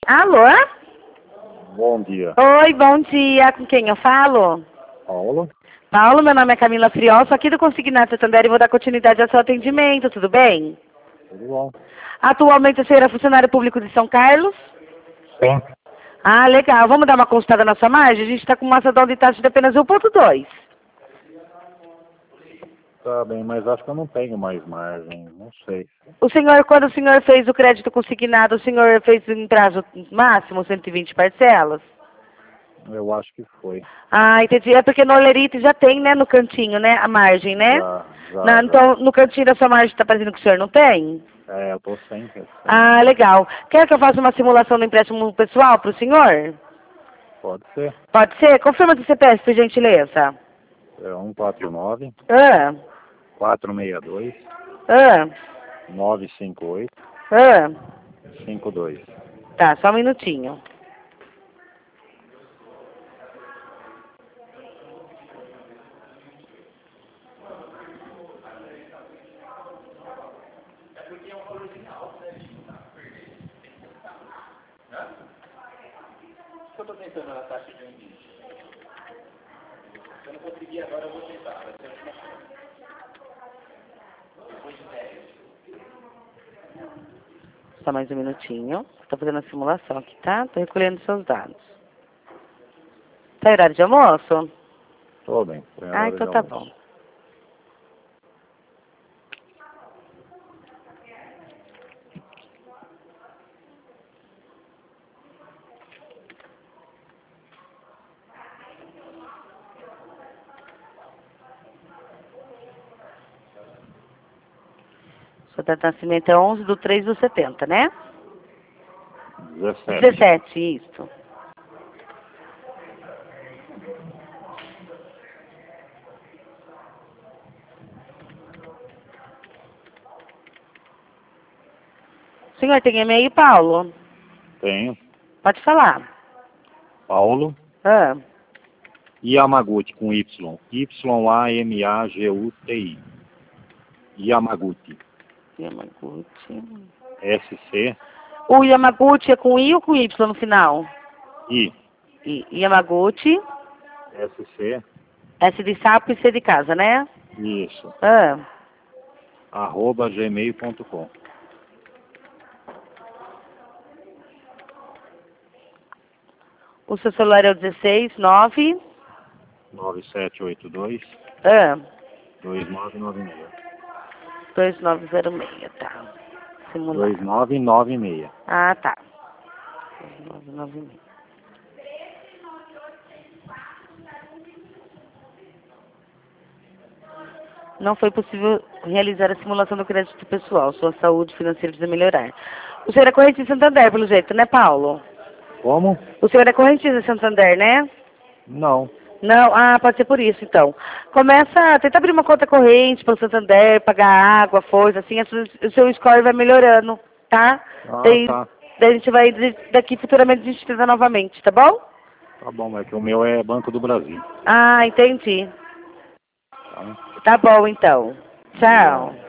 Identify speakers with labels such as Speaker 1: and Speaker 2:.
Speaker 1: Alô?
Speaker 2: Bom dia.
Speaker 1: Oi, bom dia. Com quem eu falo?
Speaker 2: Paulo?
Speaker 1: Paulo, meu nome é Camila Friol, sou aqui do Consignado Santander e vou dar continuidade ao seu atendimento, tudo bem?
Speaker 2: Tudo bom?
Speaker 1: Atualmente o senhor é funcionário público de São Carlos?
Speaker 2: Sim.
Speaker 1: Ah, legal. Vamos dar uma consultada na sua margem? A gente está com uma ação de taxa de apenas 1,2.
Speaker 2: Tá bem, mas acho que eu não tenho mais margem, não sei.
Speaker 1: O senhor, quando o senhor fez o crédito consignado, o senhor fez em prazo máximo 120 parcelas?
Speaker 2: Eu acho que foi.
Speaker 1: Ah, entendi. É porque no Olerite já tem, né, no cantinho, né, a margem, né?
Speaker 2: Já.
Speaker 1: Então, no cantinho da sua margem está parecendo que o senhor não tem?
Speaker 2: É, eu tô sem.
Speaker 1: Ah, legal. Quer que eu faça uma simulação do empréstimo pessoal para o senhor?
Speaker 2: Pode ser.
Speaker 1: Pode ser? Confirma do CPF, por gentileza.
Speaker 2: É 149
Speaker 1: Ah,
Speaker 2: 462
Speaker 1: ah,
Speaker 2: 958
Speaker 1: ah.
Speaker 2: 52.
Speaker 1: Tá, só um minutinho.
Speaker 2: Eu tô tentando a taxa de 1,20. Se eu não conseguir agora, eu vou tentar. Vai ser a última chance. Depois de 10.
Speaker 1: Só mais um minutinho. Estou fazendo a simulação aqui, tá? Estou recolhendo seus dados. Tá horário de almoço?
Speaker 2: Tô bem. Foi a
Speaker 1: Ah,
Speaker 2: hora
Speaker 1: então
Speaker 2: de
Speaker 1: tá
Speaker 2: almoço.
Speaker 1: bom. Sua data de nascimento é 11/3/70, né?
Speaker 2: 17.
Speaker 1: 17, isso. O senhor tem e-mail, Paulo?
Speaker 2: Tenho.
Speaker 1: Pode falar.
Speaker 2: Paulo
Speaker 1: Ah,
Speaker 2: Yamaguchi com Y. Yamaguti. Yamaguti.
Speaker 1: Yamaguchi.
Speaker 2: SC.
Speaker 1: O Yamaguchi é com I ou com Y no final?
Speaker 2: I.
Speaker 1: Yamaguchi.
Speaker 2: SC.
Speaker 1: S de sapo e C de casa, né?
Speaker 2: Isso.
Speaker 1: Ah,
Speaker 2: @gmail.com.
Speaker 1: o seu celular é o 16 9.
Speaker 2: 9782
Speaker 1: Ah,
Speaker 2: 2996.
Speaker 1: 2906, tá. Simular.
Speaker 2: 2996.
Speaker 1: Ah, tá. 2996. Não foi possível realizar a simulação do crédito pessoal. Sua saúde financeira precisa melhorar. O senhor é correntista de Santander, pelo jeito, né, Paulo?
Speaker 2: Como?
Speaker 1: O senhor é correntista de Santander, né?
Speaker 2: Não.
Speaker 1: Não? Ah, pode ser por isso, então. Começa, tenta abrir uma conta corrente para o Santander, pagar água, força, assim, o seu score vai melhorando, tá?
Speaker 2: Ah,
Speaker 1: Daí,
Speaker 2: tá.
Speaker 1: daí a gente vai, daqui futuramente a gente tenta novamente, tá bom?
Speaker 2: Tá bom, é que o meu é Banco do Brasil.
Speaker 1: Ah, entendi.
Speaker 2: Tá?
Speaker 1: Tá bom, então.
Speaker 2: Obrigado.
Speaker 1: Tchau.